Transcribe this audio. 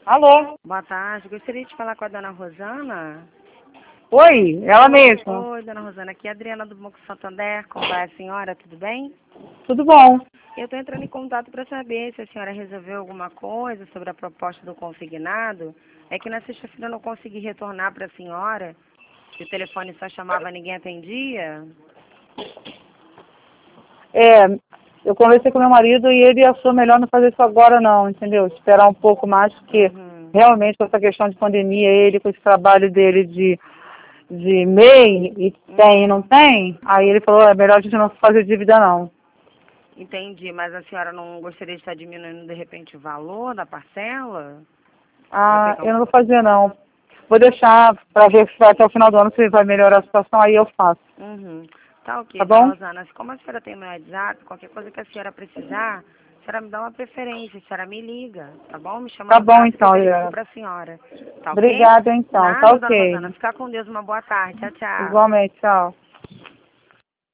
Alô? Boa tarde. Gostaria de falar com a dona Rosana. Oi, ela mesma. Oi, dona Rosana. Aqui é a Adriana do Banco Santander. Como vai a senhora? Tudo bem? Tudo bom? Eu estou entrando em contato para saber se a senhora resolveu alguma coisa sobre a proposta do consignado. É que na sexta-feira eu não consegui retornar para a senhora. Se o telefone só chamava, ninguém atendia. Eu conversei com meu marido e ele achou melhor não fazer isso agora não, entendeu? Esperar um pouco mais, porque realmente com essa questão de pandemia, ele com esse trabalho dele de MEI, e tem e não tem, aí ele falou, é melhor a gente não fazer dívida não. Entendi, mas a senhora não gostaria de estar diminuindo de repente o valor da parcela? Eu não vou fazer não. Vou deixar para ver se vai até o final do ano, se vai melhorar a situação, aí eu faço. Tá ok, Tá dona bom? Rosana. Como a senhora tem meu WhatsApp, qualquer coisa que a senhora precisar, a senhora me dá uma preferência, a senhora me liga, tá bom? Me chama Tá no bom zap que eu então, verifico Helena. pra senhora. Tá ok? Obrigada então, tá Nada, dona ok. Rosana. Fica com Deus, uma boa tarde. Tchau, tchau. Igualmente, tchau.